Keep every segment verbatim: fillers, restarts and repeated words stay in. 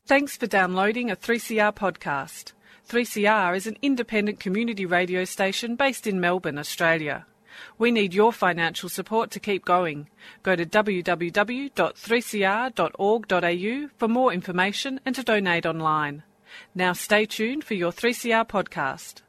Thanks for downloading a three C R podcast. three C R is an independent community radio station based in Melbourne, Australia. We need your financial support to keep going. Go to w w w dot three c r dot org dot a u for more information and to donate online. Now stay tuned for your three C R podcast.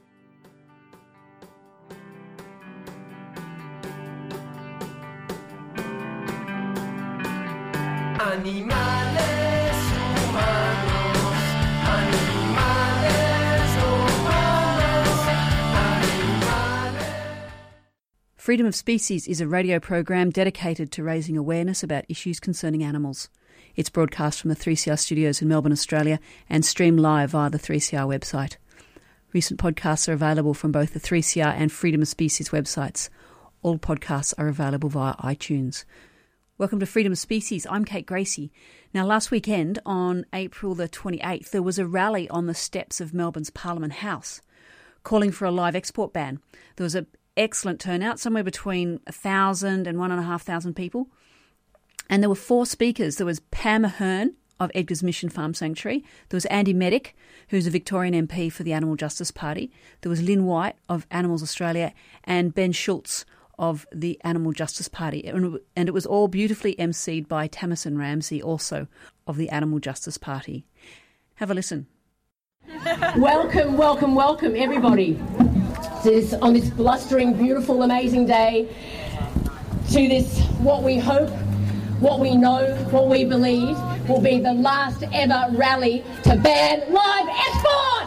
Animales humanos, animales humanos, animales. Freedom of Species is a radio program dedicated to raising awareness about issues concerning animals. It's broadcast from the three C R studios in Melbourne, Australia, and streamed live via the three C R website. Recent podcasts are available from both the three C R and Freedom of Species websites. All podcasts are available via iTunes. Welcome to Freedom of Species. I'm Kate Gracie. Now, last weekend, on April the twenty-eighth, there was a rally on the steps of Melbourne's Parliament House calling for a live export ban. There was an excellent turnout, somewhere between one thousand and one thousand five hundred people. And there were four speakers. There was Pam Ahern of Edgar's Mission Farm Sanctuary. There was Andy Meddick, who's a Victorian M P for the Animal Justice Party. There was Lynn White of Animals Australia and Ben Schultz of the Animal Justice Party. And it was all beautifully emceed by Tamison Ramsey, also of the Animal Justice Party. Have a listen. Welcome, welcome, welcome, everybody, this, on this blustering, beautiful, amazing day, to this, what we hope, what we know, what we believe will be the last ever rally to ban live export!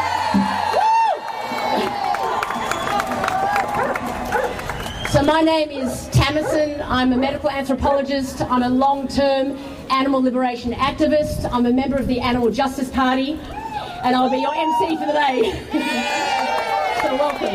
So my name is Tamison. I'm a medical anthropologist. I'm a long-term animal liberation activist. I'm a member of the Animal Justice Party, and I'll be your M C for the day. So welcome.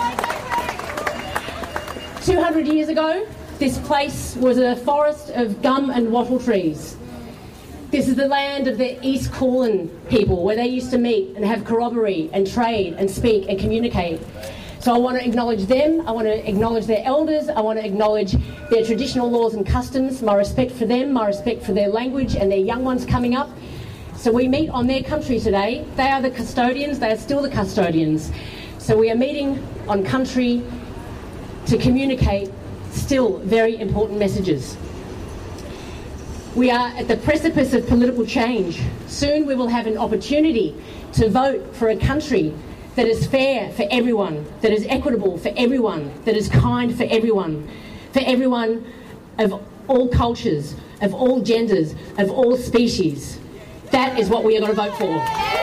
two hundred years ago, this place was a forest of gum and wattle trees. This is the land of the East Kulin people, where they used to meet and have corroboree and trade and speak and communicate. So I want to acknowledge them, I want to acknowledge their elders, I want to acknowledge their traditional laws and customs, my respect for them, my respect for their language and their young ones coming up. So we meet on their country today. They are the custodians, they are still the custodians. So we are meeting on country to communicate still very important messages. We are at the precipice of political change. Soon we will have an opportunity to vote for a country that is fair for everyone, that is equitable for everyone, that is kind for everyone, for everyone of all cultures, of all genders, of all species. That is what we are going to vote for.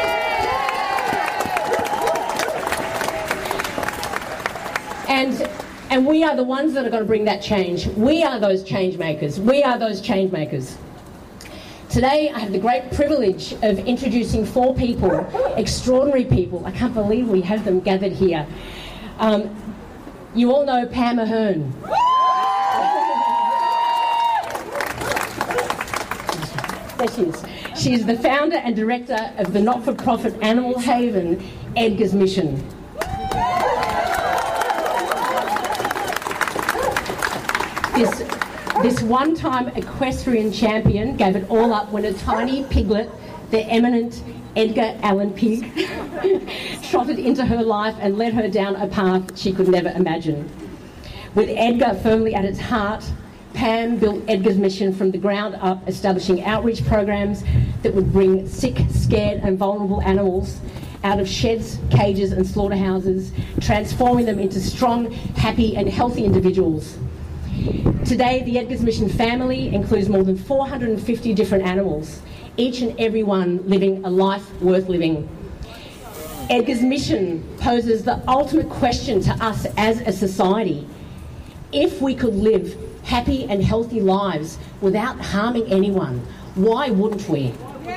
And, and we are the ones that are going to bring that change. We are those change makers. We are those change makers. Today, I have the great privilege of introducing four people, extraordinary people. I can't believe we have them gathered here. Um, you all know Pam Ahern. There she is. She is the founder and director of the not-for-profit animal haven, Edgar's Mission. This This one-time equestrian champion gave it all up when a tiny piglet, the eminent Edgar Allan Pig, trotted into her life and led her down a path she could never imagine. With Edgar firmly at its heart, Pam built Edgar's Mission from the ground up, establishing outreach programs that would bring sick, scared and vulnerable animals out of sheds, cages and slaughterhouses, transforming them into strong, happy and healthy individuals. Today, the Edgar's Mission family includes more than four hundred fifty different animals, each and every one living a life worth living. Edgar's Mission poses the ultimate question to us as a society. If we could live happy and healthy lives without harming anyone, why wouldn't we?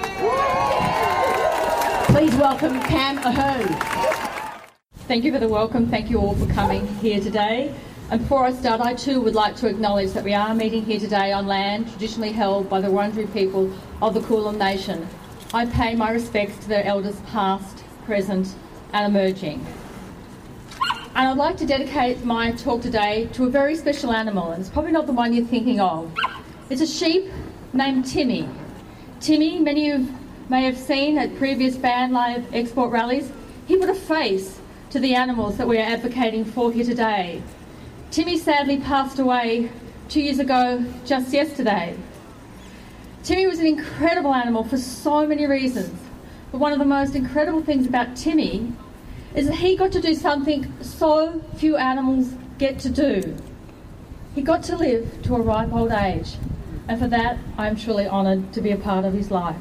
Please welcome Pam Ahern. Thank you for the welcome. Thank you all for coming here today. And before I start, I too would like to acknowledge that we are meeting here today on land traditionally held by the Wurundjeri people of the Kulin Nation. I pay my respects to their elders past, present and emerging. And I'd like to dedicate my talk today to a very special animal, and it's probably not the one you're thinking of. It's a sheep named Timmy. Timmy, many of may have seen at previous ban live export rallies, he put a face to the animals that we are advocating for here today. Timmy sadly passed away two years ago just yesterday. Timmy was an incredible animal for so many reasons, but one of the most incredible things about Timmy is that he got to do something so few animals get to do. He got to live to a ripe old age, and for that I'm truly honoured to be a part of his life.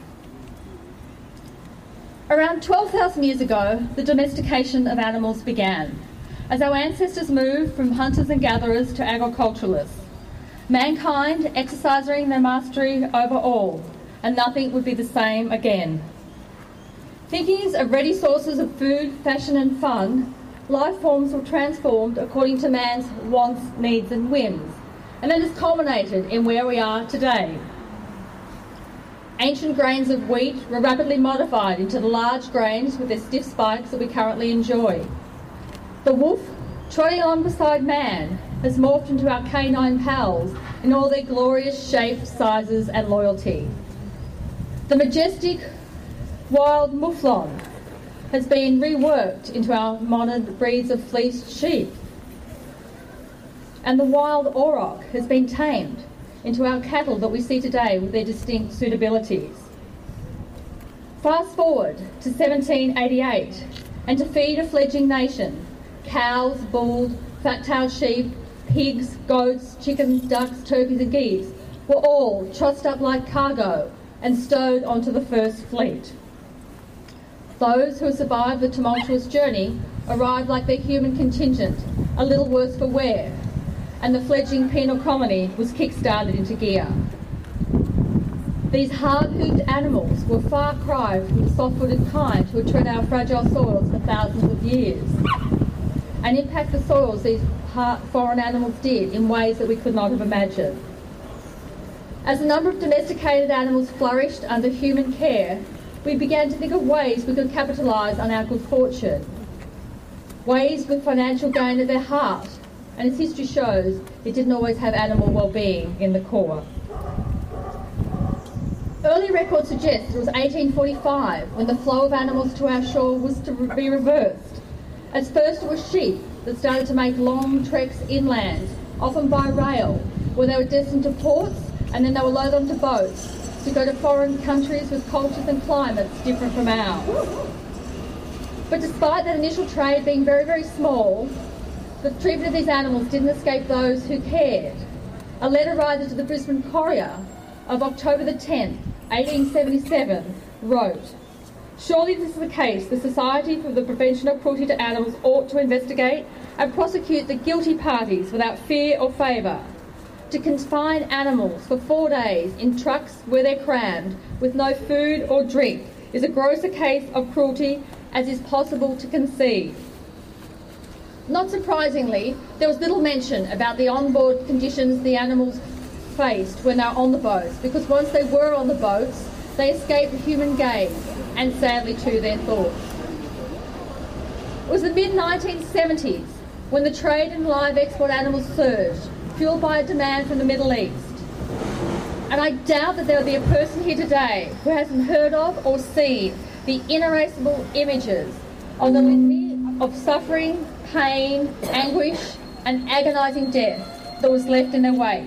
Around twelve thousand years ago, the domestication of animals began, as our ancestors moved from hunters and gatherers to agriculturalists, mankind exercising their mastery over all, and nothing would be the same again. Thinking of ready sources of food, fashion and fun, life forms were transformed according to man's wants, needs and whims, and that has culminated in where we are today. Ancient grains of wheat were rapidly modified into the large grains with their stiff spikes that we currently enjoy. The wolf, trotting along beside man, has morphed into our canine pals in all their glorious shapes, sizes and loyalty. The majestic wild mouflon has been reworked into our modern breeds of fleeced sheep. And the wild auroch has been tamed into our cattle that we see today with their distinct suitabilities. Fast forward to seventeen eighty-eight, and to feed a fledgling nation, cows, bulls, fat-tailed sheep, pigs, goats, chickens, ducks, turkeys and geese were all trussed up like cargo and stowed onto the first fleet. Those who survived the tumultuous journey arrived like their human contingent, a little worse for wear, and the fledgling penal colony was kick-started into gear. These hard-hooved animals were far cry from the soft-footed kind who had tread our fragile soils for thousands of years, and impact the soils these foreign animals did in ways that we could not have imagined. As the number of domesticated animals flourished under human care, we began to think of ways we could capitalise on our good fortune, ways with financial gain at their heart, and as history shows, it didn't always have animal well-being in the core. Early records suggest it was eighteen forty-five when the flow of animals to our shore was to be reversed. As first it was sheep that started to make long treks inland, often by rail, where they were destined to ports and then they were loaded onto boats to go to foreign countries with cultures and climates different from ours. But despite that initial trade being very, very small, the treatment of these animals didn't escape those who cared. A letter writer to the Brisbane Courier of October the tenth, eighteen seventy-seven, wrote, "Surely this is the case. The Society for the Prevention of Cruelty to Animals ought to investigate and prosecute the guilty parties without fear or favour. To confine animals for four days in trucks where they're crammed with no food or drink is a grosser case of cruelty as is possible to conceive." Not surprisingly, there was little mention about the on-board conditions the animals faced when they were on the boats, because once they were on the boats, they escaped the human gaze and sadly too their thoughts. It was the mid nineteen seventies when the trade in live export animals surged, fueled by a demand from the Middle East. And I doubt that there will be a person here today who hasn't heard of or seen the inerasable images of the litany of suffering, pain, anguish and agonising death that was left in their wake.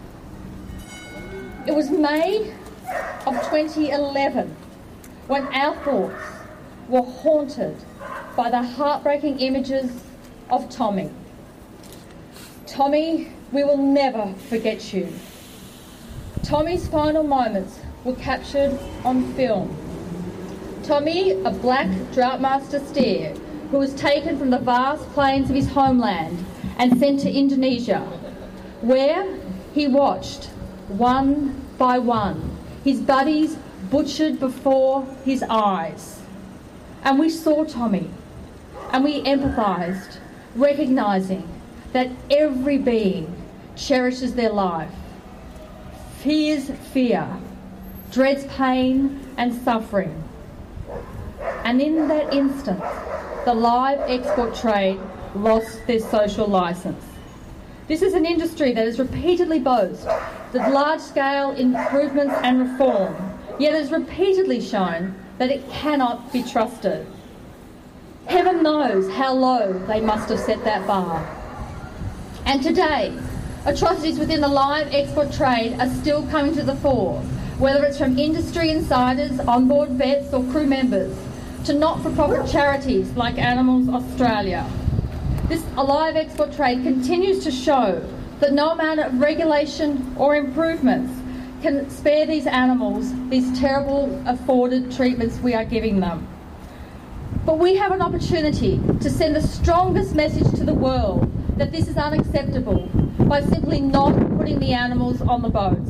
It was May of twenty eleven when our thoughts were haunted by the heartbreaking images of Tommy. Tommy, we will never forget you. Tommy's final moments were captured on film. Tommy, a black Droughtmaster steer who was taken from the vast plains of his homeland and sent to Indonesia, where he watched, one by one, his buddies butchered before his eyes. And we saw Tommy, and we empathised, recognising that every being cherishes their life, fears fear, dreads pain and suffering. And in that instant, the live export trade lost their social licence. This is an industry that has repeatedly boasted that large-scale improvements and reform yet it has repeatedly shown that it cannot be trusted. Heaven knows how low they must have set that bar. And today, atrocities within the live export trade are still coming to the fore, whether it's from industry insiders, onboard vets or crew members, to not-for-profit charities like Animals Australia. This live export trade continues to show that no amount of regulation or improvements can spare these animals these terrible afforded treatments we are giving them. But we have an opportunity to send the strongest message to the world that this is unacceptable by simply not putting the animals on the boats.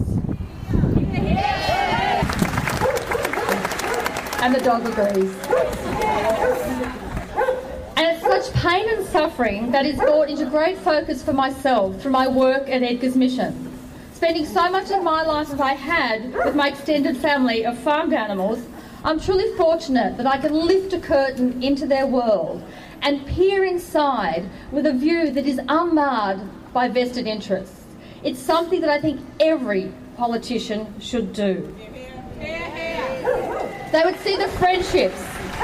And the dog agrees. And it's such pain and suffering that is brought into great focus for myself through my work at Edgar's Mission. Spending so much of my life as I had with my extended family of farmed animals, I'm truly fortunate that I can lift a curtain into their world and peer inside with a view that is unmarred by vested interests. It's something that I think every politician should do. They would see the friendships.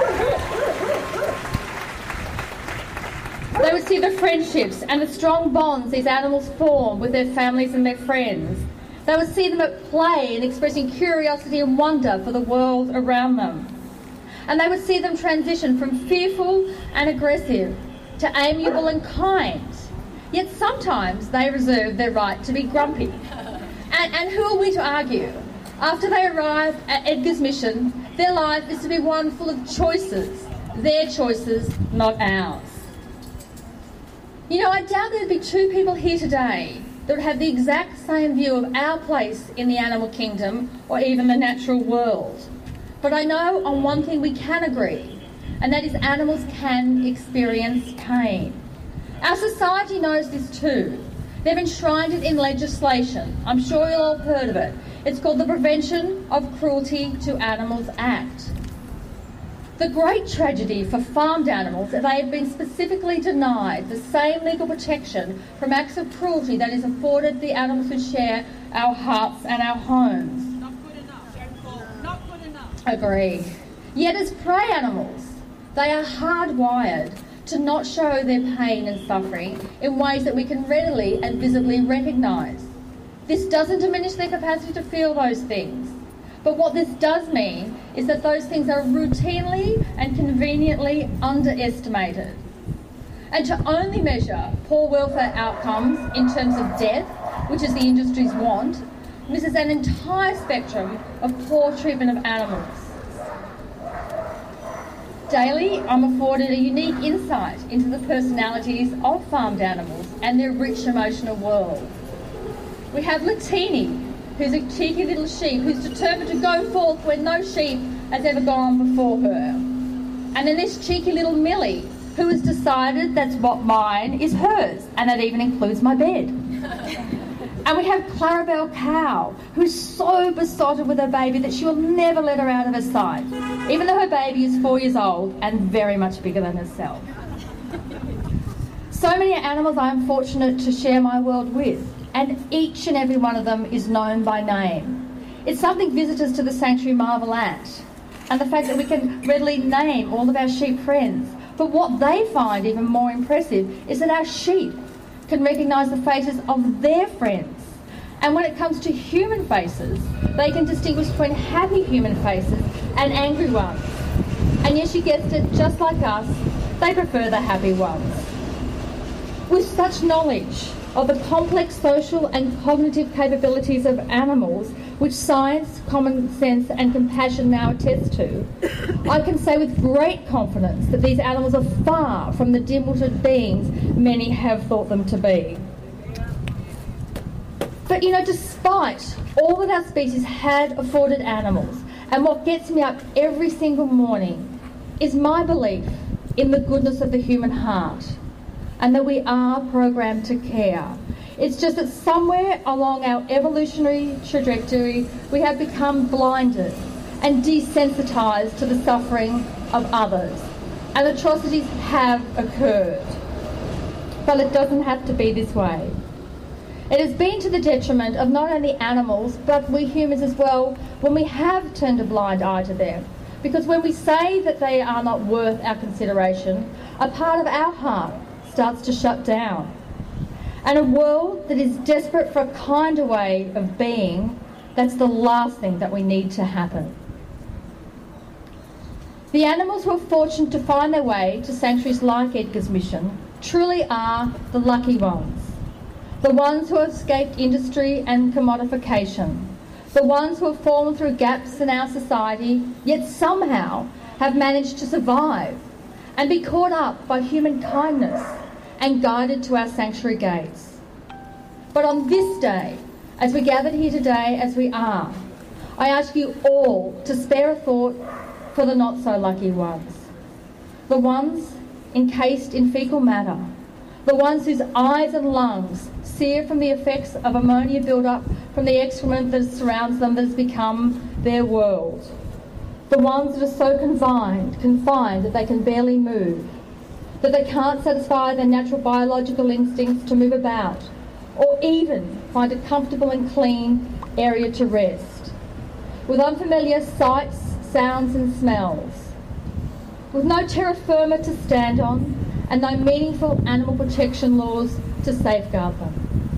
They would see the friendships and the strong bonds these animals form with their families and their friends. They would see them at play and expressing curiosity and wonder for the world around them. And they would see them transition from fearful and aggressive to amiable and kind. Yet sometimes they reserve their right to be grumpy. And, and who are we to argue? After they arrive at Edgar's Mission, their life is to be one full of choices. Their choices, not ours. You know, I doubt there'd be two people here today that would have the exact same view of our place in the animal kingdom or even the natural world. But I know on one thing we can agree, and that is animals can experience pain. Our society knows this too. They've enshrined it in legislation. I'm sure you'll all have heard of it. It's called the Prevention of Cruelty to Animals Act. The great tragedy for farmed animals is they have been specifically denied the same legal protection from acts of cruelty that is afforded the animals who share our hearts and our homes. Not good enough. Not good enough. Agree. Yet as prey animals, they are hardwired to not show their pain and suffering in ways that we can readily and visibly recognise. This doesn't diminish their capacity to feel those things. But what this does mean is that those things are routinely and conveniently underestimated. And to only measure poor welfare outcomes in terms of death, which is the industry's want, misses an entire spectrum of poor treatment of animals. Daily, I'm afforded a unique insight into the personalities of farmed animals and their rich emotional world. We have Latini, who's a cheeky little sheep who's determined to go forth where no sheep has ever gone before her. And then there's cheeky little Millie, who has decided that's what mine is hers, and that even includes my bed. And we have Clarabelle Cow, who's so besotted with her baby that she will never let her out of her sight, even though her baby is four years old and very much bigger than herself. So many animals I am fortunate to share my world with, and each and every one of them is known by name. It's something visitors to the sanctuary marvel at, and the fact that we can readily name all of our sheep friends. But what they find even more impressive is that our sheep can recognise the faces of their friends. And when it comes to human faces, they can distinguish between happy human faces and angry ones. And yes, you guessed it, just like us, they prefer the happy ones. With such knowledge of the complex social and cognitive capabilities of animals, which science, common sense and compassion now attest to, I can say with great confidence that these animals are far from the dim-witted beings many have thought them to be. But you know, despite all that our species had afforded animals, and what gets me up every single morning is my belief in the goodness of the human heart, and that we are programmed to care. It's just that somewhere along our evolutionary trajectory, we have become blinded and desensitised to the suffering of others. And atrocities have occurred. But it doesn't have to be this way. It has been to the detriment of not only animals, but we humans as well, when we have turned a blind eye to them. Because when we say that they are not worth our consideration, a part of our heart starts to shut down. And a world that is desperate for a kinder way of being, that's the last thing that we need to happen. The animals who are fortunate to find their way to sanctuaries like Edgar's Mission truly are the lucky ones. The ones who have escaped industry and commodification. The ones who have fallen through gaps in our society, yet somehow have managed to survive and be caught up by human kindness and guided to our sanctuary gates. But on this day, as we gathered here today as we are, I ask you all to spare a thought for the not-so-lucky ones. The ones encased in faecal matter. The ones whose eyes and lungs sear from the effects of ammonia build-up from the excrement that surrounds them, that has become their world. The ones that are so confined, confined that they can barely move, that they can't satisfy their natural biological instincts to move about, or even find a comfortable and clean area to rest, with unfamiliar sights, sounds and smells, with no terra firma to stand on and no meaningful animal protection laws to safeguard them.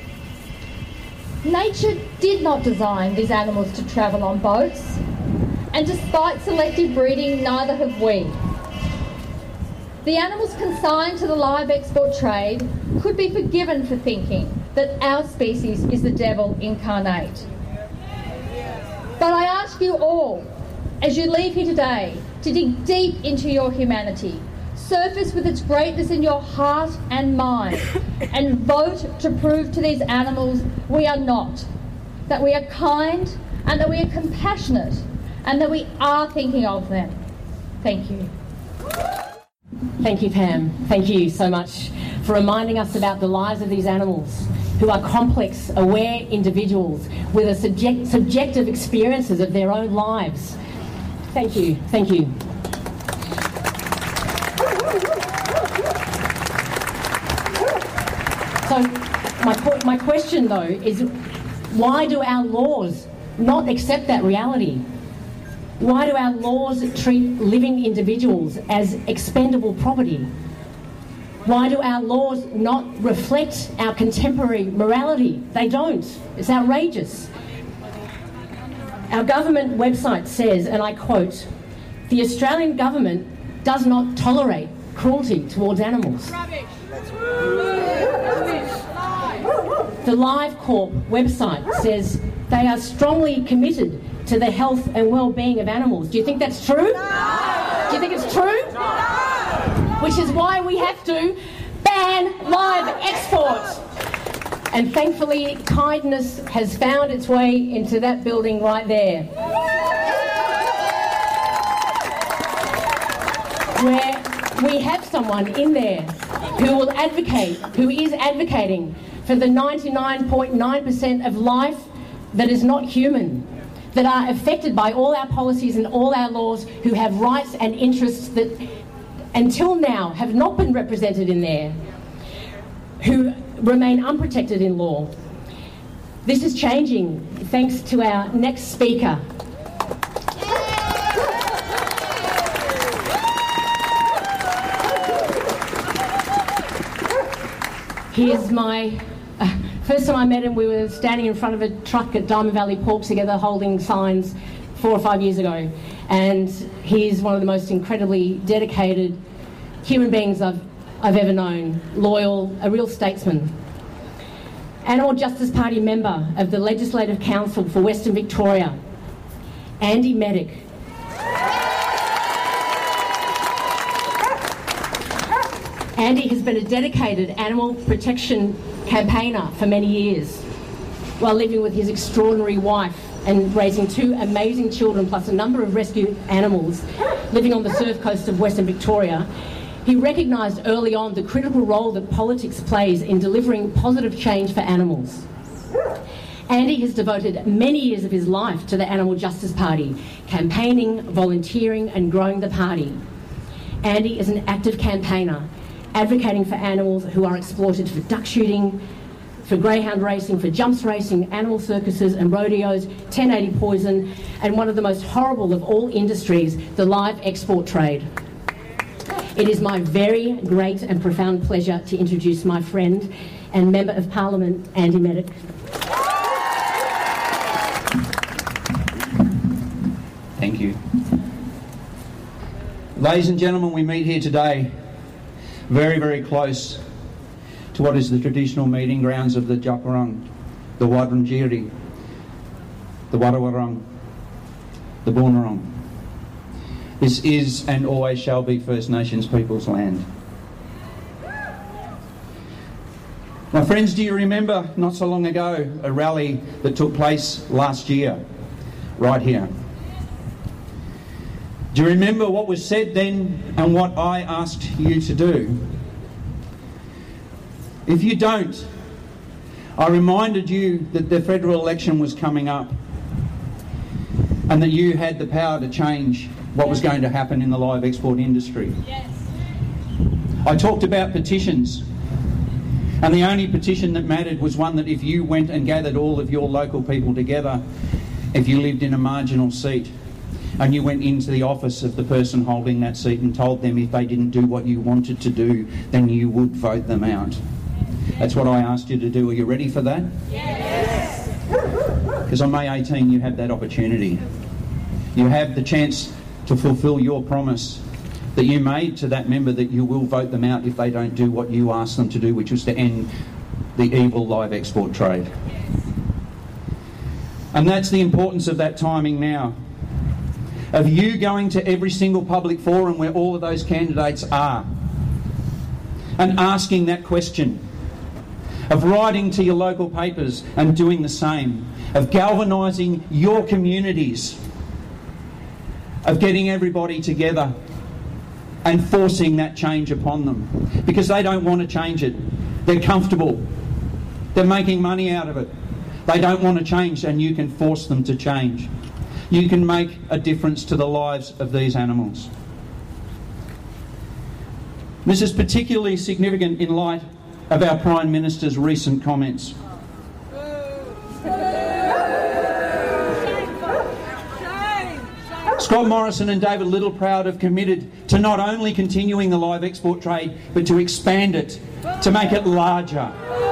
Nature did not design these animals to travel on boats, and despite selective breeding, neither have we. The animals consigned to the live export trade could be forgiven for thinking that our species is the devil incarnate. But I ask you all, as you leave here today, to dig deep into your humanity, surface with its greatness in your heart and mind, and vote to prove to these animals we are not, that we are kind and that we are compassionate and that we are thinking of them. Thank you. Thank you, Pam. Thank you so much for reminding us about the lives of these animals, who are complex, aware individuals with a subject, subjective experiences of their own lives. Thank you. Thank you. So my, my question, though, is why do our laws not accept that reality? Why do our laws treat living individuals as expendable property? Why do our laws not reflect our contemporary morality? They don't. It's outrageous. Our government website says, and I quote, "The Australian government does not tolerate cruelty towards animals." The Live Corp website says they are strongly committed to the health and well-being of animals. Do you think that's true? No. Do you think it's true? No. Which is why we have to ban live export. And thankfully, kindness has found its way into that building right there, where we have someone in there who will advocate, who is advocating for the ninety-nine point nine percent of life that is not human, that are affected by all our policies and all our laws, who have rights and interests that until now have not been represented in there, who remain unprotected in law. This is changing thanks to our next speaker. Here's my... Uh, first time I met him, we were standing in front of a truck at Diamond Valley Pork together holding signs four or five years ago. And he's one of the most incredibly dedicated human beings I've I've ever known, loyal, a real statesman. Animal Justice Party member of the Legislative Council for Western Victoria, Andy Meddick. Andy has been a dedicated animal protection campaigner for many years, while living with his extraordinary wife and raising two amazing children, plus a number of rescue animals, living on the surf coast of Western Victoria. He recognised early on the critical role that politics plays in delivering positive change for animals. Andy has devoted many years of his life to the Animal Justice Party, campaigning, volunteering and growing the party. Andy is an active campaigner, advocating for animals who are exploited for duck shooting, for greyhound racing, for jumps racing, animal circuses and rodeos, ten eighty Poison, and one of the most horrible of all industries, the live export trade. It is my very great and profound pleasure to introduce my friend and Member of Parliament, Andy Meddick. Thank you. Ladies and gentlemen, we meet here today very, very close to what is the traditional meeting grounds of the Djab Wurrung, the Wurundjeri, the Wadawurrung, the Boon Wurrung. This is and always shall be First Nations people's land. My friends, do you remember not so long ago a rally that took place last year, right here? Do you remember what was said then and what I asked you to do? If you don't, I reminded you that the federal election was coming up and that you had the power to change what was going to happen in the live export industry. Yes. I talked about petitions, and the only petition that mattered was one that if you went and gathered all of your local people together, if you lived in a marginal seat, and you went into the office of the person holding that seat and told them if they didn't do what you wanted to do, then you would vote them out. That's what I asked you to do. Are you ready for that? Yes. Because on May eighteenth you have that opportunity. You have the chance to fulfil your promise that you made to that member that you will vote them out if they don't do what you asked them to do, which was to end the evil live export trade. And that's the importance of that timing now. Of you going to every single public forum where all of those candidates are and asking that question, of writing to your local papers and doing the same, of galvanising your communities, of getting everybody together and forcing that change upon them. Because they don't want to change it. They're comfortable. They're making money out of it. They don't want to change, and you can force them to change. You can make a difference to the lives of these animals. This is particularly significant in light of our Prime Minister's recent comments. Scott Morrison and David Littleproud have committed to not only continuing the live export trade, but to expand it, to make it larger.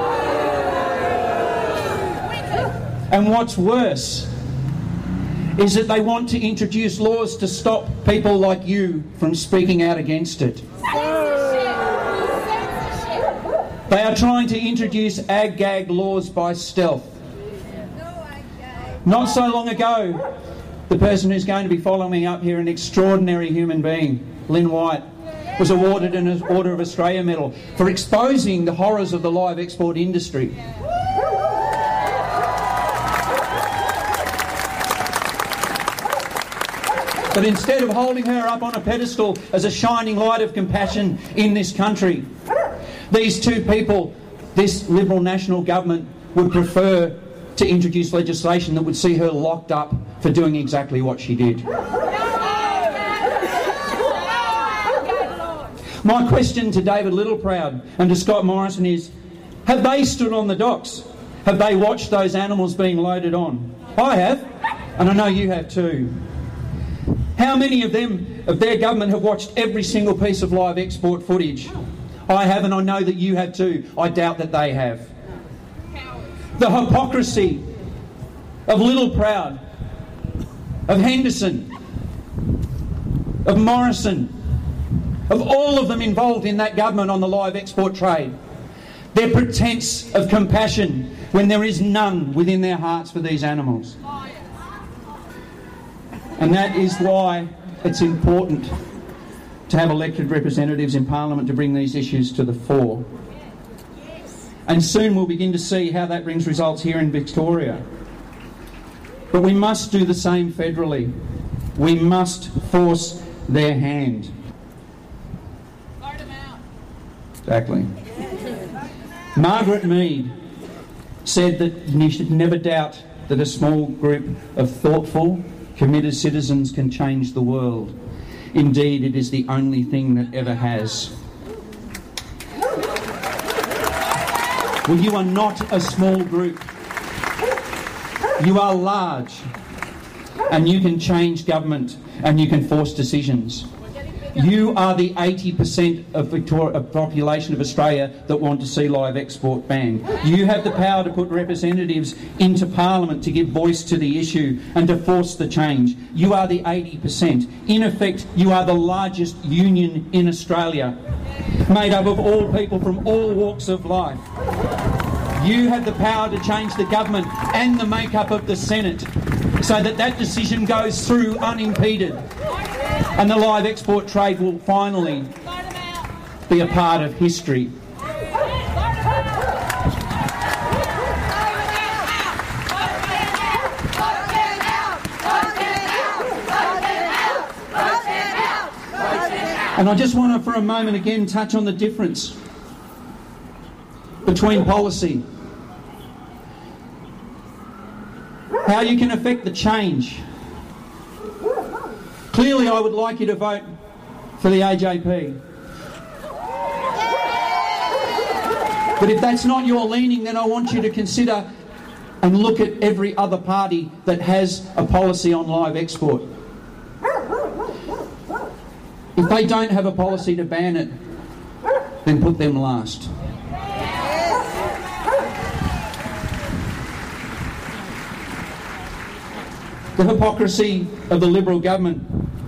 And what's worse is that they want to introduce laws to stop people like you from speaking out against it. They are trying to introduce ag-gag laws by stealth. Not so long ago, the person who's going to be following up here, an extraordinary human being, Lynn White, was awarded an Order of Australia Medal for exposing the horrors of the live export industry. But instead of holding her up on a pedestal as a shining light of compassion in this country, these two people, this Liberal National Government, would prefer to introduce legislation that would see her locked up for doing exactly what she did. My question to David Littleproud and to Scott Morrison is, have they stood on the docks? Have they watched those animals being loaded on? I have, and I know you have too. How many of them, of their government, have watched every single piece of live export footage? I have, and I know that you have too. I doubt that they have. The hypocrisy of Littleproud, of Henderson, of Morrison, of all of them involved in that government on the live export trade. Their pretence of compassion when there is none within their hearts for these animals. And that is why it's important to have elected representatives in Parliament to bring these issues to the fore. And soon we'll begin to see how that brings results here in Victoria. But we must do the same federally. We must force their hand. Vote them out. Exactly. Margaret Mead said that you should never doubt that a small group of thoughtful, committed citizens can change the world. Indeed, it is the only thing that ever has. Well, you are not a small group. You are large. And you can change government and you can force decisions. You are the eighty percent of Victoria, of population of Australia that want to see live export banned. You have the power to put representatives into Parliament to give voice to the issue and to force the change. You are the eighty percent. In effect, you are the largest union in Australia, made up of all people from all walks of life. You have the power to change the government and the makeup of the Senate so that that decision goes through unimpeded. And the live export trade will finally be a part of history. And I just want to, for a moment again, touch on the difference between policy. How you can affect the change. Clearly, I would like you to vote for the A J P. But if that's not your leaning, then I want you to consider and look at every other party that has a policy on live export. If they don't have a policy to ban it, then put them last. The hypocrisy of the Liberal government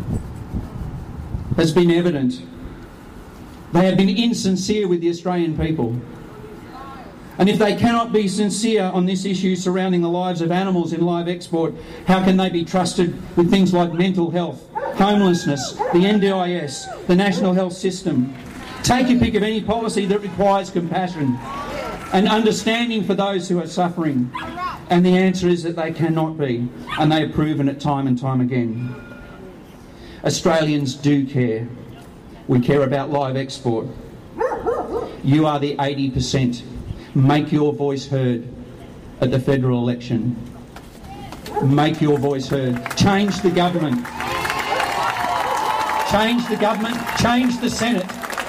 has been evident. They have been insincere with the Australian people. And if they cannot be sincere on this issue surrounding the lives of animals in live export, how can they be trusted with things like mental health, homelessness, the N D I S, the National Health System? Take your pick of any policy that requires compassion and understanding for those who are suffering. And the answer is that they cannot be, and they have proven it time and time again. Australians do care. We care about live export. You are the eighty percent. Make your voice heard at the federal election. Make your voice heard. Change the government. Change the government. Change the Senate.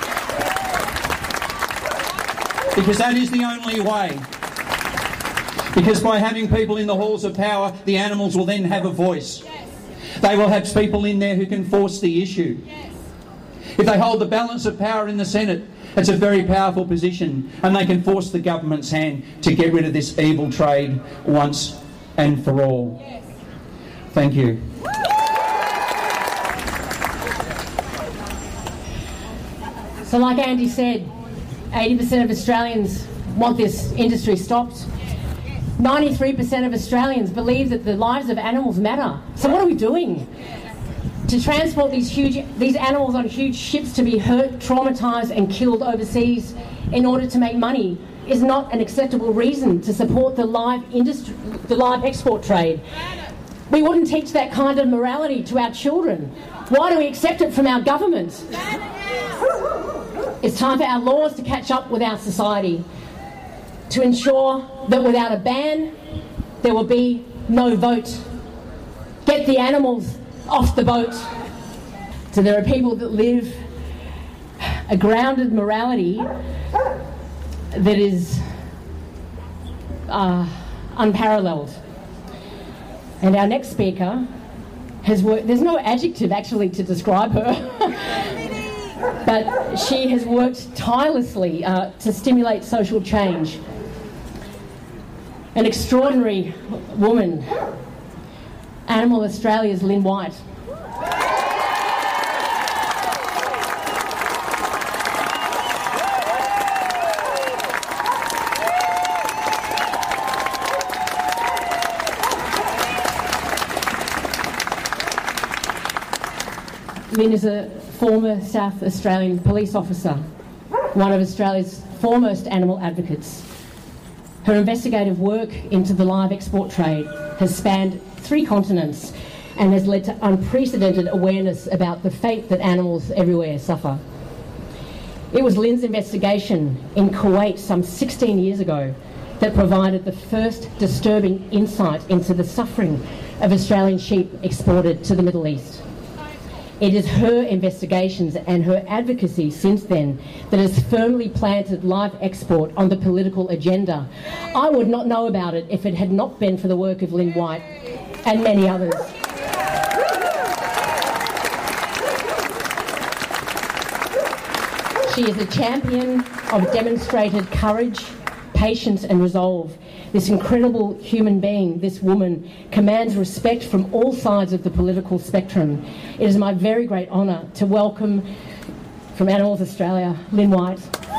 Because that is the only way. Because by having people in the halls of power, the animals will then have a voice. They will have people in there who can force the issue. If they hold the balance of power in the Senate, it's a very powerful position, and they can force the government's hand to get rid of this evil trade once and for all. Thank you. So like Andy said, eighty percent of Australians want this industry stopped. ninety-three percent of Australians believe that the lives of animals matter. So what are we doing? To transport these huge, these animals on huge ships to be hurt, traumatised and killed overseas in order to make money is not an acceptable reason to support the live industry, the live export trade. We wouldn't teach that kind of morality to our children. Why do we accept it from our government? It's time for our laws to catch up with our society, to ensure that without a ban, there will be no vote. Get the animals off the boat. So there are people that live a grounded morality that is uh, unparalleled. And our next speaker has worked, there's no adjective actually to describe her, but she has worked tirelessly uh, to stimulate social change. An extraordinary woman, Animal Australia's Lynn White. Lynn is a former South Australian police officer, one of Australia's foremost animal advocates. Her investigative work into the live export trade has spanned three continents and has led to unprecedented awareness about the fate that animals everywhere suffer. It was Lynn's investigation in Kuwait some sixteen years ago that provided the first disturbing insight into the suffering of Australian sheep exported to the Middle East. It is her investigations and her advocacy since then that has firmly planted live export on the political agenda. I would not know about it if it had not been for the work of Lynn White and many others. She is a champion of demonstrated courage, patience and resolve. This incredible human being, this woman, commands respect from all sides of the political spectrum. It is my very great honour to welcome from Animals Australia, Lynn White.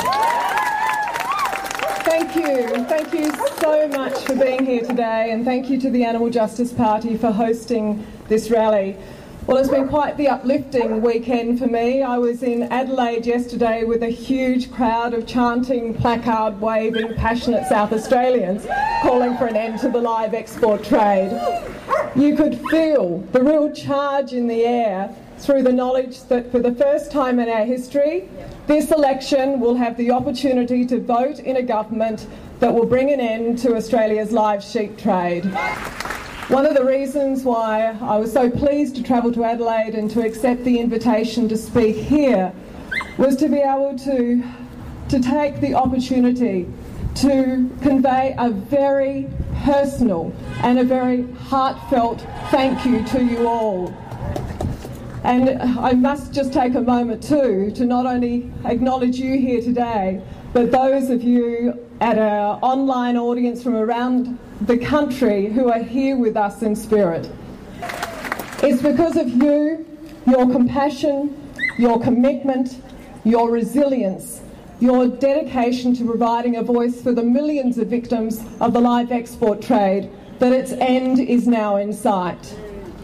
Thank you. Thank you so much for being here today, and thank you to the Animal Justice Party for hosting this rally. Well, it's been quite the uplifting weekend for me. I was in Adelaide yesterday with a huge crowd of chanting, placard-waving, passionate South Australians calling for an end to the live export trade. You could feel the real charge in the air through the knowledge that for the first time in our history, this election will have the opportunity to vote in a government that will bring an end to Australia's live sheep trade. One of the reasons why I was so pleased to travel to Adelaide and to accept the invitation to speak here was to be able to, to take the opportunity to convey a very personal and a very heartfelt thank you to you all. And I must just take a moment too to not only acknowledge you here today, but those of you at our online audience from around the country who are here with us in spirit. It's because of you, your compassion, your commitment, your resilience, your dedication to providing a voice for the millions of victims of the live export trade that its end is now in sight.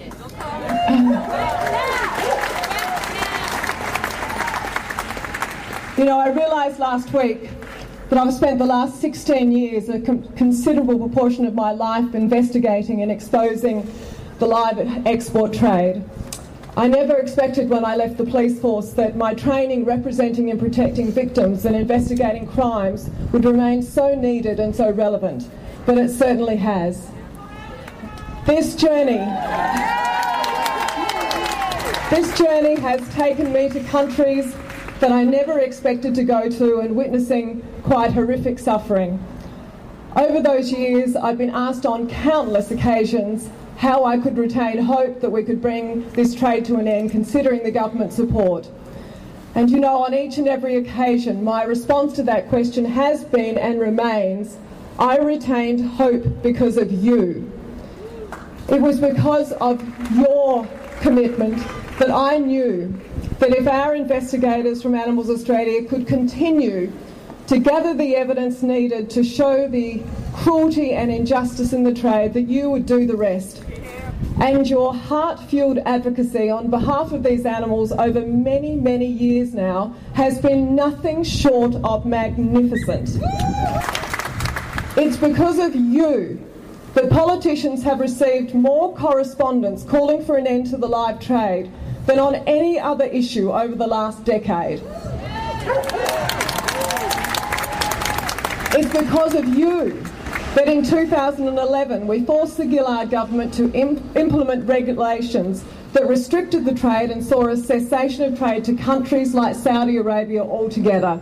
You know, I realised last week that I've spent the last sixteen years, a com- considerable proportion of my life, investigating and exposing the live export trade. I never expected when I left the police force that my training representing and protecting victims and investigating crimes would remain so needed and so relevant, but it certainly has. This journey, this journey has taken me to countries that I never expected to go to and witnessing quite horrific suffering. Over those years, I've been asked on countless occasions how I could retain hope that we could bring this trade to an end, considering the government support. And you know, on each and every occasion, my response to that question has been and remains, I retained hope because of you. It was because of your commitment that I knew that if our investigators from Animals Australia could continue to gather the evidence needed to show the cruelty and injustice in the trade, that you would do the rest. And your heart-fueled advocacy on behalf of these animals over many, many years now has been nothing short of magnificent. It's because of you that politicians have received more correspondence calling for an end to the live trade than on any other issue over the last decade. It's because of you that in two thousand eleven we forced the Gillard government to imp- implement regulations that restricted the trade and saw a cessation of trade to countries like Saudi Arabia altogether.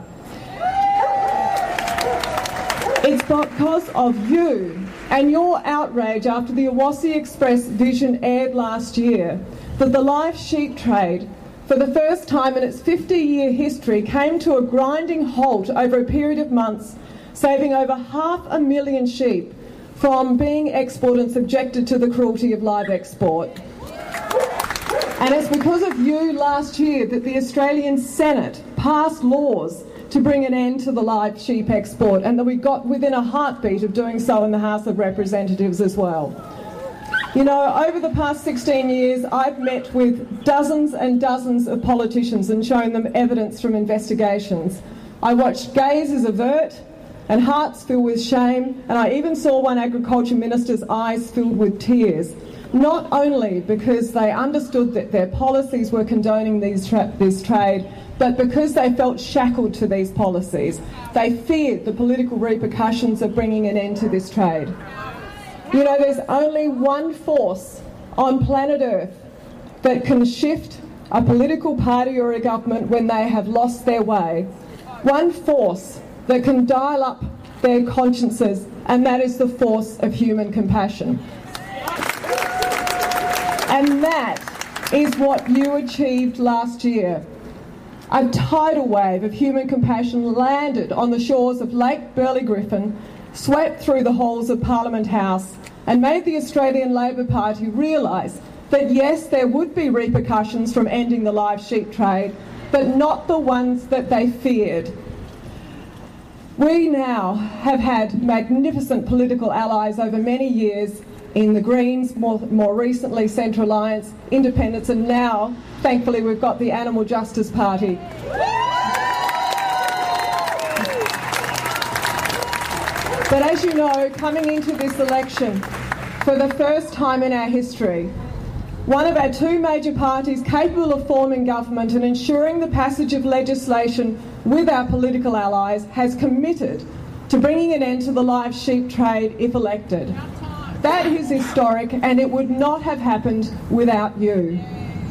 It's because of you and your outrage after the Awassi Express vision aired last year that the live sheep trade, for the first time in its fifty-year history, came to a grinding halt over a period of months, saving over half a million sheep from being exported and subjected to the cruelty of live export. And it's because of you last year that the Australian Senate passed laws to bring an end to the live sheep export, and that we got within a heartbeat of doing so in the House of Representatives as well. You know, over the past sixteen years, I've met with dozens and dozens of politicians and shown them evidence from investigations. I watched gazes avert and hearts fill with shame, and I even saw one Agriculture Minister's eyes filled with tears, not only because they understood that their policies were condoning these tra- this trade, but because they felt shackled to these policies. They feared the political repercussions of bringing an end to this trade. You know, there's only one force on planet Earth that can shift a political party or a government when they have lost their way, one force that can dial up their consciences, and that is the force of human compassion. And that is what you achieved last year. A tidal wave of human compassion landed on the shores of Lake Burley Griffin, swept through the halls of Parliament House, and made the Australian Labor Party realise that yes, there would be repercussions from ending the live sheep trade, but not the ones that they feared. We now have had magnificent political allies over many years in the Greens, more, more recently Centre Alliance, Independents, and now, thankfully, we've got the Animal Justice Party. But as you know, coming into this election, for the first time in our history, one of our two major parties capable of forming government and ensuring the passage of legislation with our political allies has committed to bringing an end to the live sheep trade if elected. That is historic, and it would not have happened without you.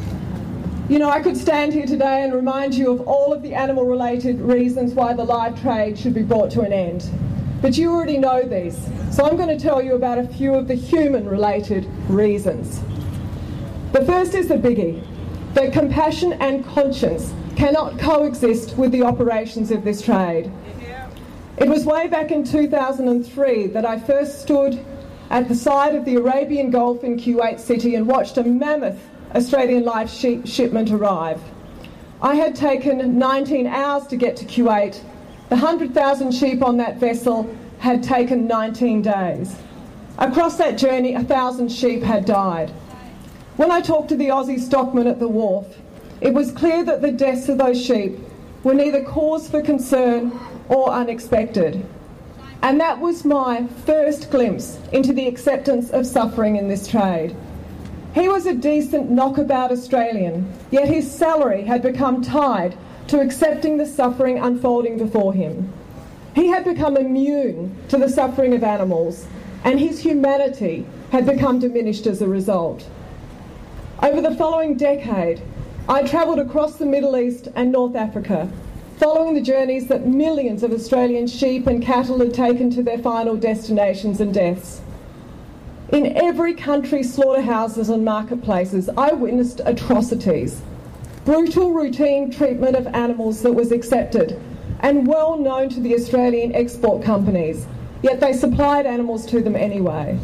You know, I could stand here today and remind you of all of the animal-related reasons why the live trade should be brought to an end. But you already know these, so I'm going to tell you about a few of the human-related reasons. The first is the biggie, that compassion and conscience cannot coexist with the operations of this trade. It was way back in two thousand three that I first stood at the side of the Arabian Gulf in Kuwait City and watched a mammoth Australian live sheep shipment arrive. I had taken nineteen hours to get to Kuwait. The one hundred thousand sheep on that vessel had taken nineteen days. Across that journey, one thousand sheep had died. When I talked to the Aussie stockman at the wharf, it was clear that the deaths of those sheep were neither cause for concern or unexpected. And that was my first glimpse into the acceptance of suffering in this trade. He was a decent knockabout Australian, yet his salary had become tied to accepting the suffering unfolding before him. He had become immune to the suffering of animals, and his humanity had become diminished as a result. Over the following decade, I travelled across the Middle East and North Africa, following the journeys that millions of Australian sheep and cattle had taken to their final destinations and deaths. In every country's slaughterhouses and marketplaces, I witnessed atrocities, brutal routine treatment of animals that was accepted and well known to the Australian export companies, yet they supplied animals to them anyway.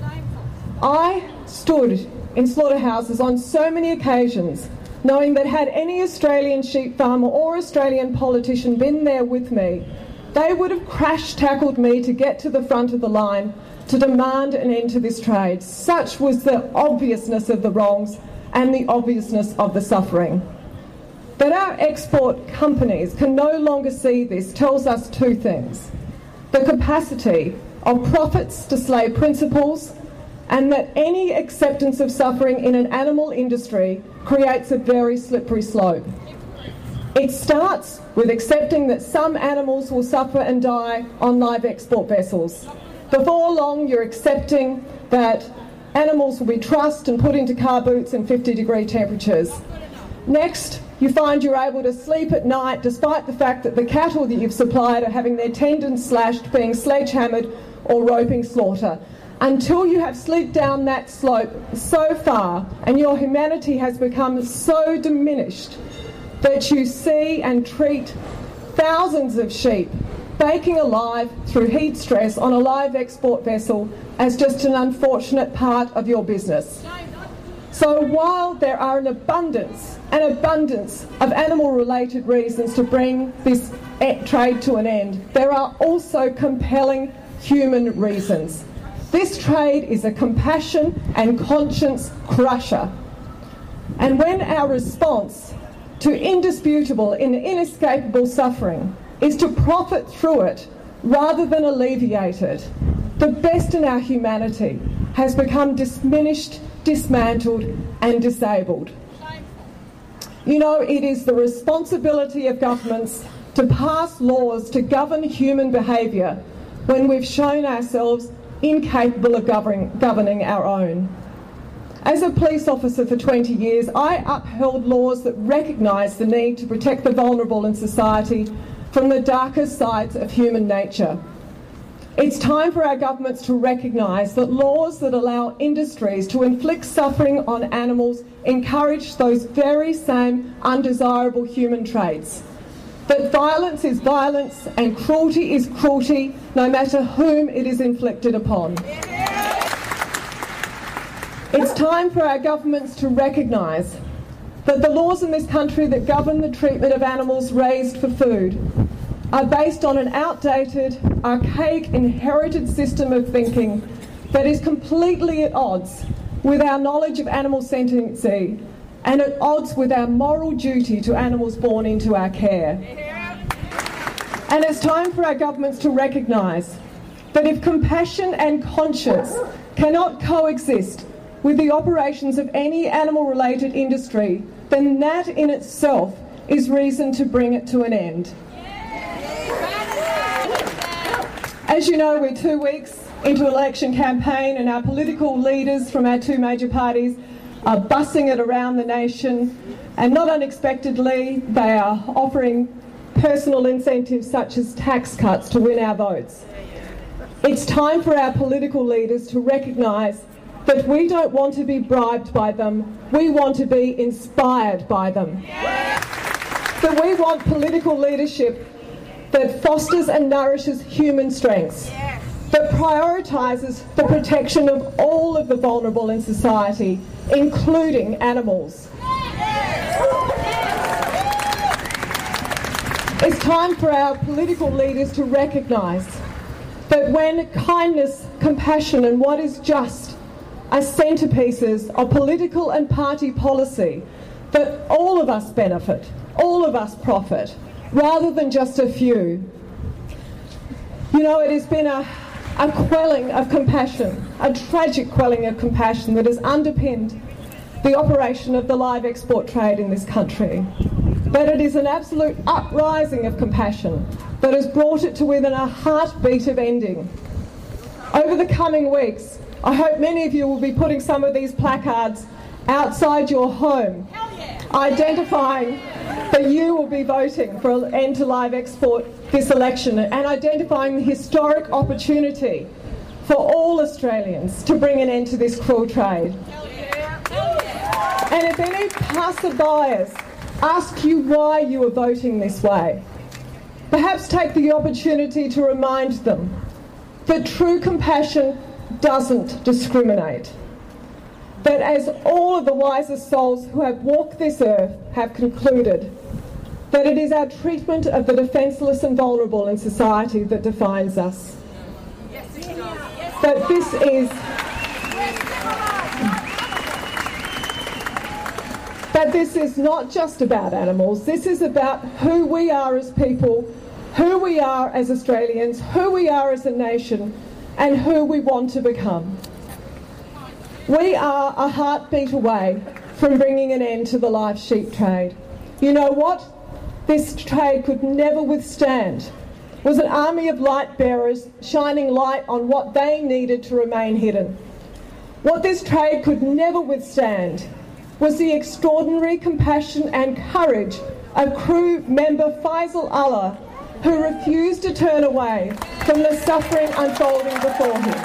I stood in slaughterhouses on so many occasions, knowing that had any Australian sheep farmer or Australian politician been there with me, they would have crash-tackled me to get to the front of the line to demand an end to this trade. Such was the obviousness of the wrongs and the obviousness of the suffering. That our export companies can no longer see this tells us two things: the capacity of profits to slay principles, and that any acceptance of suffering in an animal industry creates a very slippery slope. It starts with accepting that some animals will suffer and die on live export vessels. Before long, you're accepting that animals will be trussed and put into car boots in fifty degree temperatures. Next, you find you're able to sleep at night despite the fact that the cattle that you've supplied are having their tendons slashed, being sledgehammered or roping slaughter, until you have slid down that slope so far and your humanity has become so diminished that you see and treat thousands of sheep baking alive through heat stress on a live export vessel as just an unfortunate part of your business. So while there are an abundance, an abundance of animal-related reasons to bring this trade to an end, there are also compelling human reasons. This trade is a compassion and conscience crusher. And when our response to indisputable and inescapable suffering is to profit through it rather than alleviate it, the best in our humanity has become diminished, dismantled and disabled. You know, it is the responsibility of governments to pass laws to govern human behaviour when we've shown ourselves incapable of governing, governing our own. As a police officer for twenty years, I upheld laws that recognise the need to protect the vulnerable in society from the darker sides of human nature. It's time for our governments to recognise that laws that allow industries to inflict suffering on animals encourage those very same undesirable human traits. That violence is violence and cruelty is cruelty, no matter whom it is inflicted upon. It's time for our governments to recognise that the laws in this country that govern the treatment of animals raised for food are based on an outdated, archaic, inherited system of thinking that is completely at odds with our knowledge of animal sentiency and at odds with our moral duty to animals born into our care. And it's time for our governments to recognise that if compassion and conscience cannot coexist with the operations of any animal-related industry, then that in itself is reason to bring it to an end. As you know, we're two weeks into an election campaign and our political leaders from our two major parties are bussing it around the nation, and not unexpectedly they are offering personal incentives such as tax cuts to win our votes. It's time for our political leaders to recognise that we don't want to be bribed by them, we want to be inspired by them. That we want political leadership that fosters and nourishes human strengths, that prioritises the protection of all of the vulnerable in society, including animals. It's time for our political leaders to recognise that when kindness, compassion and what is just are centrepieces of political and party policy, that all of us benefit, all of us profit, rather than just a few. You know, it has been a, a quelling of compassion, a tragic quelling of compassion that has underpinned the operation of the live export trade in this country. But it is an absolute uprising of compassion that has brought it to within a heartbeat of ending. Over the coming weeks, I hope many of you will be putting some of these placards outside your home, identifying that you will be voting for an end to live export this election and identifying the historic opportunity for all Australians to bring an end to this cruel trade. And if any passerbyers ask you why you are voting this way, perhaps take the opportunity to remind them that true compassion doesn't discriminate. That as all of the wisest souls who have walked this earth have concluded, that it is our treatment of the defenceless and vulnerable in society that defines us. That this is that this is not just about animals, this is about who we are as people, who we are as Australians, who we are as a nation, and who we want to become. We are a heartbeat away from bringing an end to the live sheep trade. You know what this trade could never withstand was an army of light bearers shining light on what they needed to remain hidden. What this trade could never withstand was the extraordinary compassion and courage of crew member Faisal Allah, who refused to turn away from the suffering unfolding before him.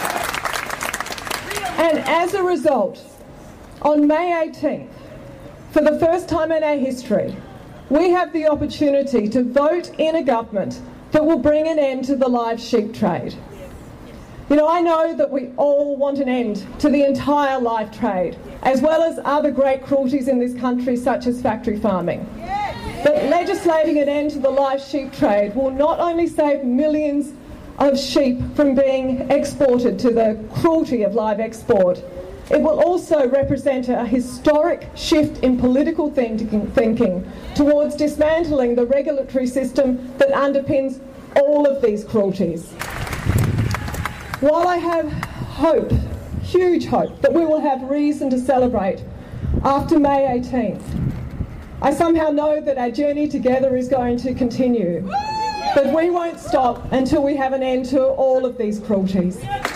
And as a result, on May eighteenth, for the first time in our history, we have the opportunity to vote in a government that will bring an end to the live sheep trade. You know, I know that we all want an end to the entire live trade, as well as other great cruelties in this country, such as factory farming. But legislating an end to the live sheep trade will not only save millions of sheep from being exported to the cruelty of live export, it will also represent a historic shift in political thinking, thinking towards dismantling the regulatory system that underpins all of these cruelties. While I have hope, huge hope, that we will have reason to celebrate after May eighteenth, I somehow know that our journey together is going to continue. But we won't stop until we have an end to all of these cruelties.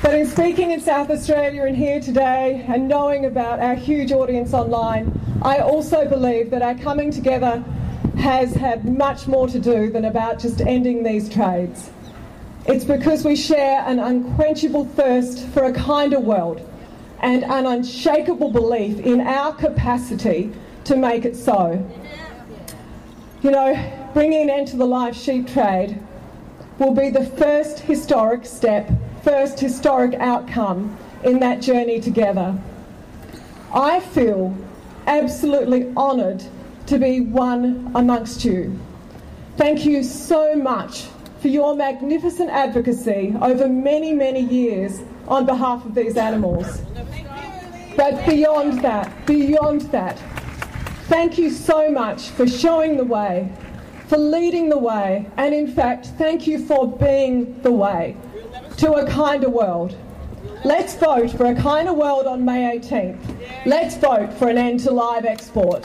But in speaking in South Australia and here today and knowing about our huge audience online, I also believe that our coming together has had much more to do than about just ending these trades. It's because we share an unquenchable thirst for a kinder world and an unshakable belief in our capacity to make it so. You know, bringing an end to the live sheep trade will be the first historic step, first historic outcome in that journey together. I feel absolutely honoured to be one amongst you. Thank you so much for your magnificent advocacy over many, many years on behalf of these animals. But beyond that, beyond that, thank you so much for showing the way, for leading the way, and in fact, thank you for being the way to a kinder world. Let's vote for a kinder world on May eighteenth. Let's vote for an end to live export.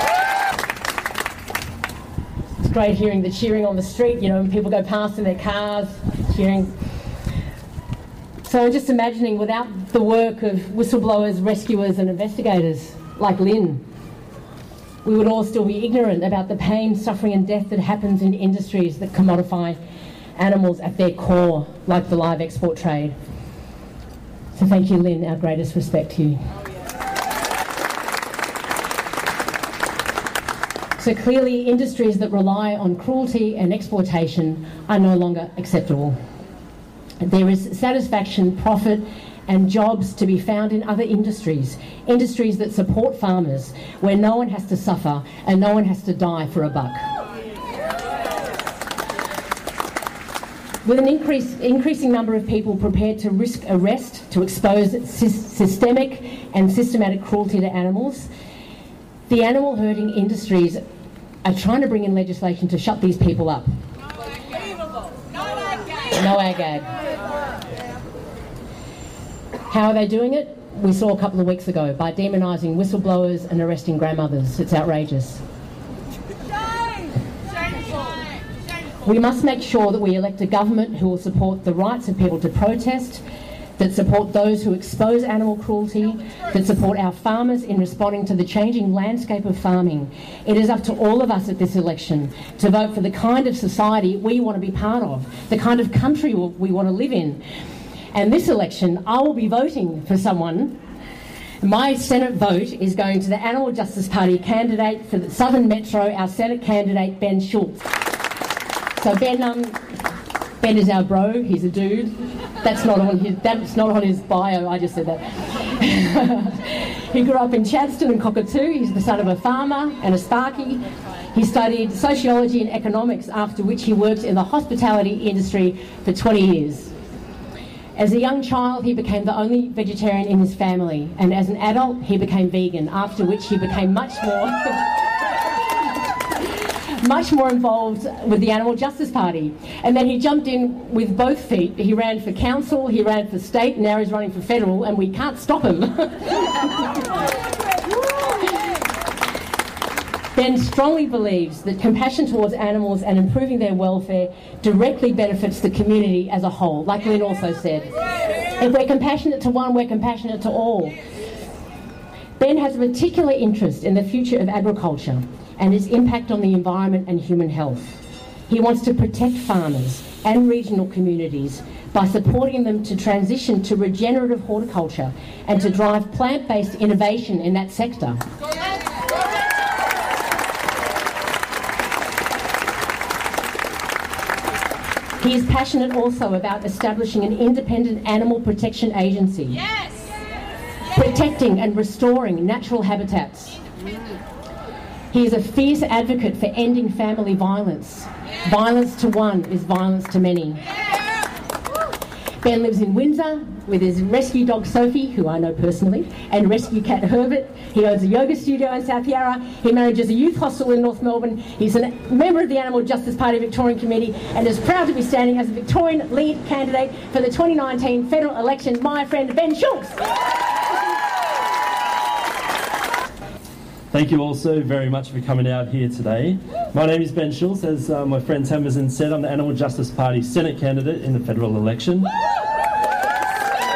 It's great hearing the cheering on the street, you know, when people go past in their cars, cheering. So I'm just imagining without the work of whistleblowers, rescuers and investigators like Lynn, we would all still be ignorant about the pain, suffering and death that happens in industries that commodify animals at their core, like the live export trade. So thank you, Lynn, our greatest respect to you. So clearly, industries that rely on cruelty and exploitation are no longer acceptable. There is satisfaction, profit and jobs to be found in other industries, industries that support farmers, where no one has to suffer and no one has to die for a buck. With an increase, increasing number of people prepared to risk arrest to expose sy- systemic and systematic cruelty to animals, the animal herding industries are trying to bring in legislation to shut these people up. No ag ag. How are they doing it? We saw a couple of weeks ago by demonising whistleblowers and arresting grandmothers. It's outrageous. We must make sure that we elect a government who will support the rights of people to protest, that support those who expose animal cruelty, that support our farmers in responding to the changing landscape of farming. It is up to all of us at this election to vote for the kind of society we want to be part of, the kind of country we want to live in. And this election, I will be voting for someone. My Senate vote is going to the Animal Justice Party candidate for the Southern Metro, our Senate candidate, Ben Schultz. So Ben, um, Ben is our bro. He's a dude. That's not on his. That's not on his bio. I just said that. He grew up in Chadstone and Cockatoo. He's the son of a farmer and a Sparky. He studied sociology and economics, after which he worked in the hospitality industry for twenty years. As a young child, he became the only vegetarian in his family, and as an adult, he became vegan. After which, he became much more. much more involved with the Animal Justice Party. And then he jumped in with both feet. He ran for council, he ran for state, and now he's running for federal, and we can't stop him. Ben strongly believes that compassion towards animals and improving their welfare directly benefits the community as a whole, like Lynn also said. If we're compassionate to one, we're compassionate to all. Ben has a particular interest in the future of agriculture and its impact on the environment and human health. He wants to protect farmers and regional communities by supporting them to transition to regenerative horticulture and to drive plant-based innovation in that sector. He is passionate also about establishing an independent animal protection agency. Yes. Protecting and restoring natural habitats. He is a fierce advocate for ending family violence. Yeah. Violence to one is violence to many. Yeah. Ben lives in Windsor with his rescue dog Sophie, who I know personally, and rescue cat Herbert. He owns a yoga studio in South Yarra. He manages a youth hostel in North Melbourne. He's a member of the Animal Justice Party Victorian Committee and is proud to be standing as a Victorian lead candidate for the twenty nineteen federal election, my friend Ben Schultz. Thank you all so very much for coming out here today. My name is Ben Schultz. As uh, my friend Tamazin said, I'm the Animal Justice Party Senate candidate in the federal election.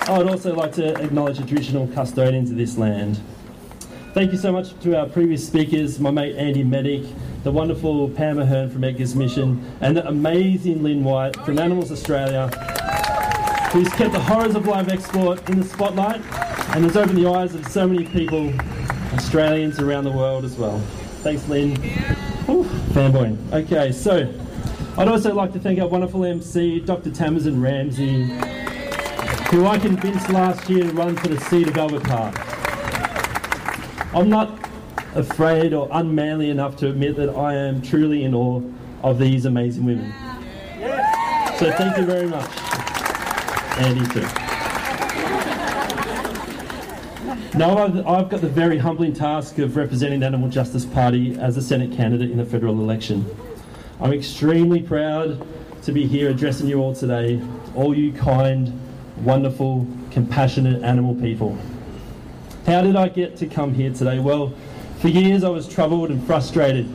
I would also like to acknowledge the traditional custodians of this land. Thank you so much to our previous speakers, my mate Andy Medic, the wonderful Pam Ahern from Edgar's Mission, and the amazing Lynn White from Animals Australia, who's kept the horrors of live export in the spotlight and has opened the eyes of so many people, Australians around the world as well. Thanks, Lynn. Ooh, fanboying. Okay, so I'd also like to thank our wonderful M C, Doctor Tamazin Ramsey, who I convinced last year to run for the seat of Albert Park. I'm not afraid or unmanly enough to admit that I am truly in awe of these amazing women. So thank you very much. Andy too. Now I've, I've got the very humbling task of representing the Animal Justice Party as a Senate candidate in the federal election. I'm extremely proud to be here addressing you all today, all you kind, wonderful, compassionate animal people. How did I get to come here today? Well, for years I was troubled and frustrated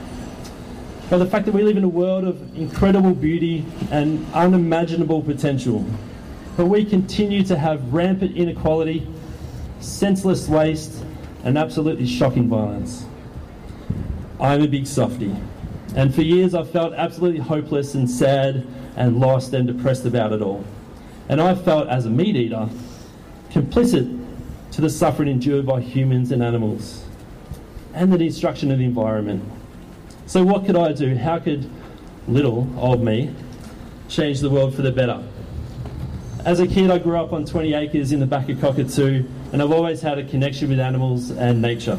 by the fact that we live in a world of incredible beauty and unimaginable potential. But we continue to have rampant inequality, senseless waste, and absolutely shocking violence. I'm a big softie, and for years I've felt absolutely hopeless and sad and lost and depressed about it all. And I felt, as a meat eater, complicit to the suffering endured by humans and animals, and the destruction of the environment. So what could I do? How could little old me change the world for the better? As a kid, I grew up on twenty acres in the back of Cockatoo, and I've always had a connection with animals and nature.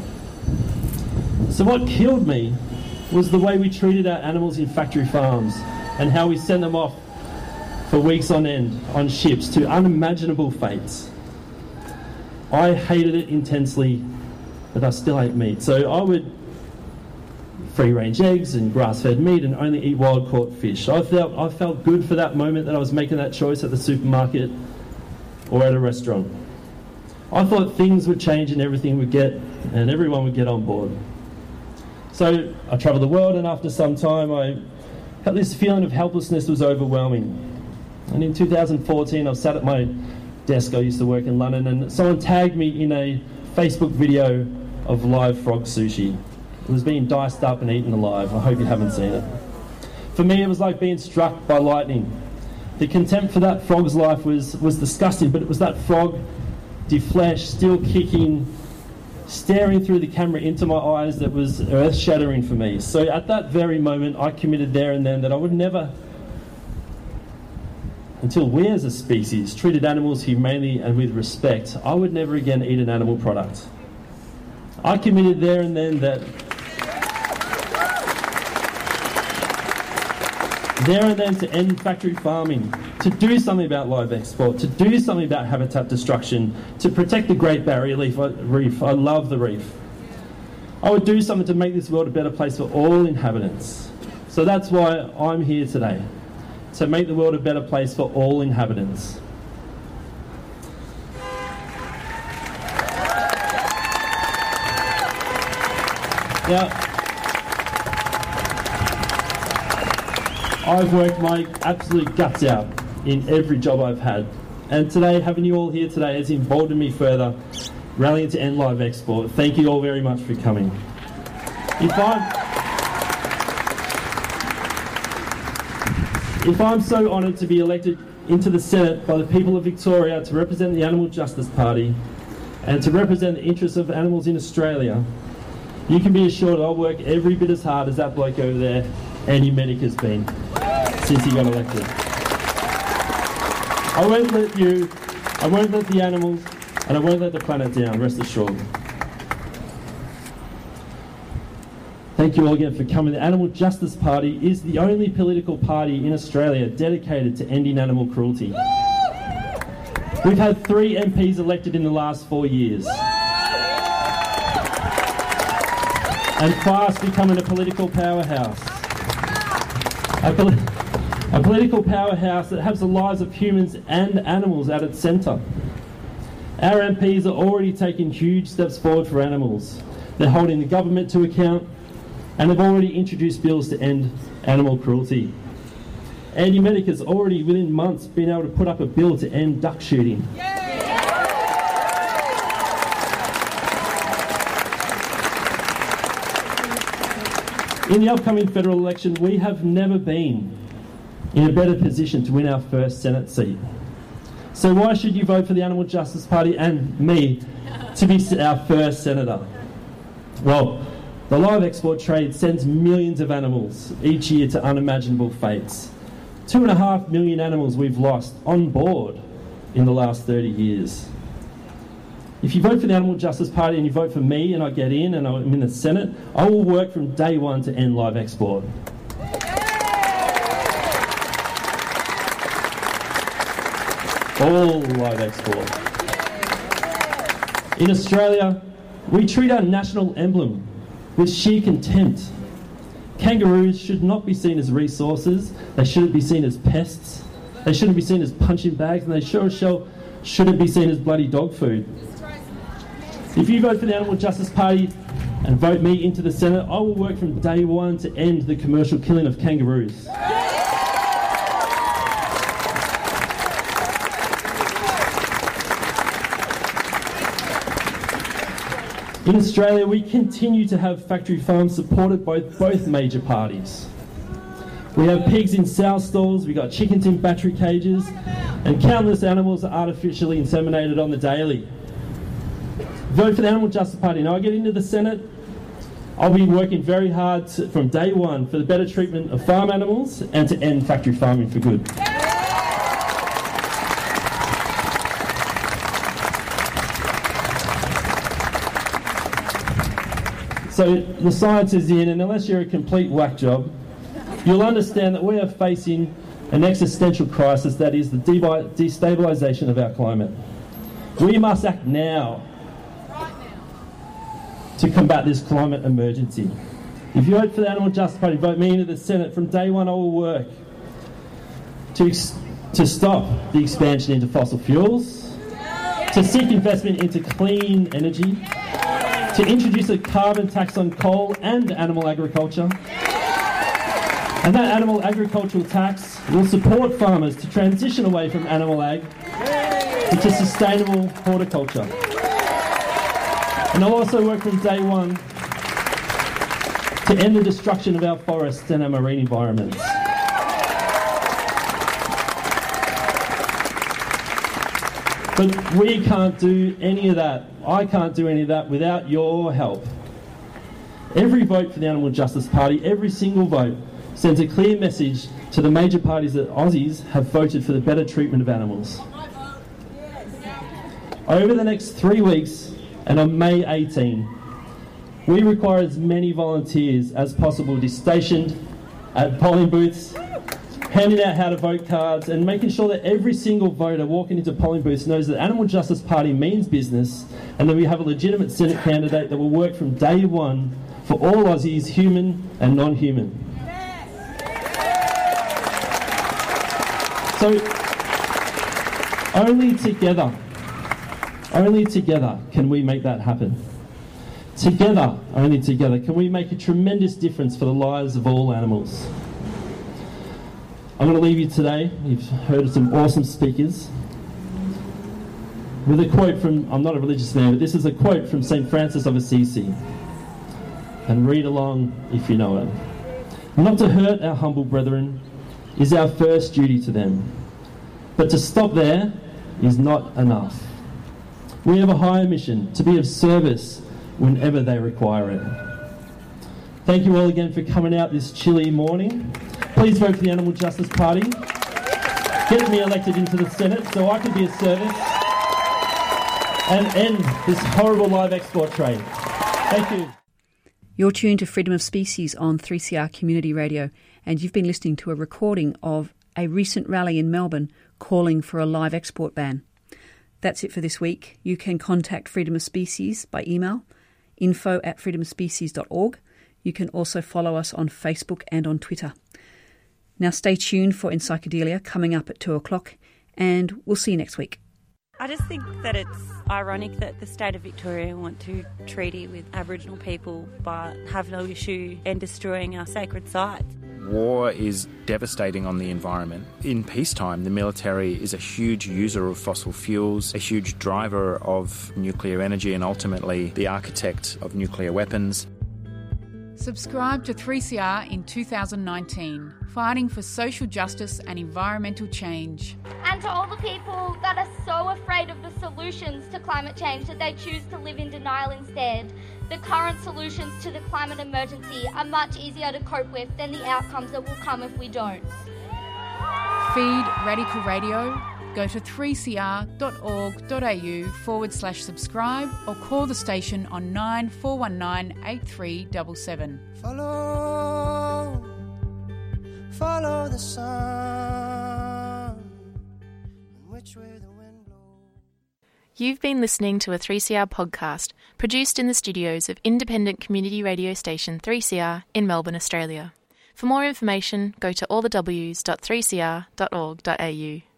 So what killed me was the way we treated our animals in factory farms, and how we sent them off for weeks on end on ships to unimaginable fates. I hated it intensely, but I still ate meat. So I would free-range eggs and grass-fed meat and only eat wild-caught fish. I felt, I felt good for that moment that I was making that choice at the supermarket or at a restaurant. I thought things would change and everything would get, and everyone would get on board. So I travelled the world, and after some time I had this feeling of helplessness was overwhelming. And in two thousand fourteen I was sat at my desk, I used to work in London, and someone tagged me in a Facebook video of live frog sushi. It was being diced up and eaten alive. I hope you haven't seen it. For me, it was like being struck by lightning. The contempt for that frog's life was, was disgusting, but it was that frog, defleshed, still kicking, staring through the camera into my eyes that was earth-shattering for me. So at that very moment, I committed there and then that I would never, until we as a species treated animals humanely and with respect, I would never again eat an animal product. I committed there and then that there and then to end factory farming, to do something about live export, to do something about habitat destruction, to protect the Great Barrier Reef. I love the reef. I would do something to make this world a better place for all inhabitants. So that's why I'm here today, to make the world a better place for all inhabitants. Now, I've worked my absolute guts out in every job I've had, and today, having you all here today has emboldened me further, rallying to end live export. Thank you all very much for coming. If I'm, if I'm so honoured to be elected into the Senate by the people of Victoria to represent the Animal Justice Party and to represent the interests of animals in Australia, you can be assured I'll work every bit as hard as that bloke over there, Andy Medic, has been since he got elected. I won't let you, I won't let the animals, and I won't let the planet down, rest assured. Thank you all again for coming. The Animal Justice Party is the only political party in Australia dedicated to ending animal cruelty. We've had three M Ps elected in the last four years. And fast becoming a political powerhouse. A, pol a political powerhouse that has the lives of humans and animals at its centre. Our M Ps are already taking huge steps forward for animals. They're holding the government to account and have already introduced bills to end animal cruelty. Andy Medic has already, within months, been able to put up a bill to end duck shooting. Yeah. In the upcoming federal election, we have never been in a better position to win our first Senate seat. So why should you vote for the Animal Justice Party and me to be our first senator? Well, the live export trade sends millions of animals each year to unimaginable fates. Two and a half million animals we've lost on board in the last thirty years. If you vote for the Animal Justice Party and you vote for me and I get in and I'm in the Senate, I will work from day one to end live export. All live export. In Australia, we treat our national emblem with sheer contempt. Kangaroos should not be seen as resources, they shouldn't be seen as pests, they shouldn't be seen as punching bags, and they sure as hell shouldn't be seen as bloody dog food. If you vote for the Animal Justice Party and vote me into the Senate, I will work from day one to end the commercial killing of kangaroos. In Australia, we continue to have factory farms supported by both major parties. We have pigs in sow stalls, we've got chickens in battery cages, and countless animals are artificially inseminated on the daily. Vote for the Animal Justice Party. Now I get into the Senate, I'll be working very hard to, from day one for the better treatment of farm animals and to end factory farming for good. So the science is in, and unless you're a complete whack job, you'll understand that we are facing an existential crisis that is the de- destabilisation of our climate. We must act now to combat this climate emergency. If you vote for the Animal Justice Party, vote me into the Senate, from day one I will work to, ex- to stop the expansion into fossil fuels, to seek investment into clean energy, to introduce a carbon tax on coal and animal agriculture. And that animal agricultural tax will support farmers to transition away from animal ag into sustainable horticulture. And I'll also work from day one to end the destruction of our forests and our marine environments. But we can't do any of that. I can't do any of that without your help. Every vote for the Animal Justice Party, every single vote, sends a clear message to the major parties that Aussies have voted for the better treatment of animals. Over the next three weeks, and on May eighteenth, we require as many volunteers as possible to be stationed at polling booths, handing out how to vote cards, and making sure that every single voter walking into polling booths knows that Animal Justice Party means business, and that we have a legitimate Senate candidate that will work from day one for all Aussies, human and non-human. So, only together, only together can we make that happen. Together, only together, can we make a tremendous difference for the lives of all animals. I'm going to leave you today, you've heard some awesome speakers, with a quote from, I'm not a religious man, but this is a quote from Saint Francis of Assisi. And read along if you know it. Not to hurt our humble brethren is our first duty to them, but to stop there is not enough. We have a higher mission, to be of service whenever they require it. Thank you all again for coming out this chilly morning. Please vote for the Animal Justice Party. Get me elected into the Senate so I can be of service and end this horrible live export trade. Thank you. You're tuned to Freedom of Species on three C R Community Radio, and you've been listening to a recording of a recent rally in Melbourne calling for a live export ban. That's it for this week. You can contact Freedom of Species by email, info at freedom of species dot org. You can also follow us on Facebook and on Twitter. Now stay tuned for Encyclopedia coming up at two o'clock, and we'll see you next week. I just think that it's ironic that the state of Victoria want to treaty with Aboriginal people but have no issue in destroying our sacred sites. War is devastating on the environment. In peacetime, the military is a huge user of fossil fuels, a huge driver of nuclear energy, and ultimately the architect of nuclear weapons. Subscribe to three C R in two thousand nineteen, fighting for social justice and environmental change. And to all the people that are so afraid of the solutions to climate change that they choose to live in denial instead, the current solutions to the climate emergency are much easier to cope with than the outcomes that will come if we don't. Feed Radical Radio. Go to three c r dot org dot a u forward slash subscribe or call the station on nine four one nine eight three seven seven. Follow, follow the sun, which way the wind blows. You've been listening to a three C R podcast produced in the studios of independent community radio station three C R in Melbourne, Australia. For more information, go to all the w s dot three c r dot org dot a u.